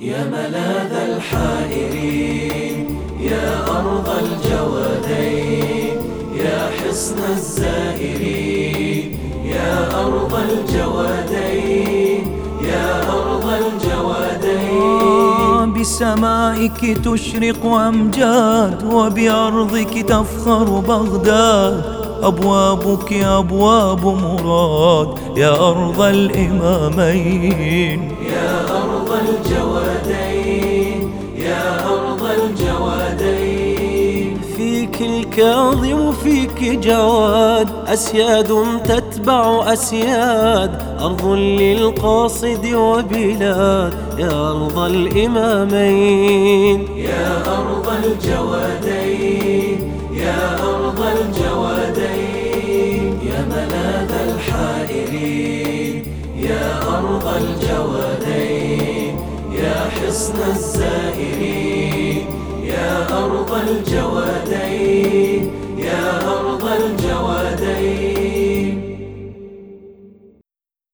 يا ملاذ الحائرين، يا أرض الجوادين، يا حصن الزائرين، يا أرض الجوادين، يا أرض الجوادين. بسمائك تشرق أمجاد، وبأرضك تفخر بغداد. أبوابك أبواب مراد، يا أرض الإمامين. يا أرض الجوادين، يا أرض الجوادين. فيك الكاظم فيك جواد، أسياد تتبع أسياد. أرض للقاصد وبلاد، يا أرض الإمامين. يا أرض الجوادين، يا أرض الجوادين. يا ملاذ الحائرين، يا أرض الجوادين، يا حصن الزائرين، يا أرض الجوادين.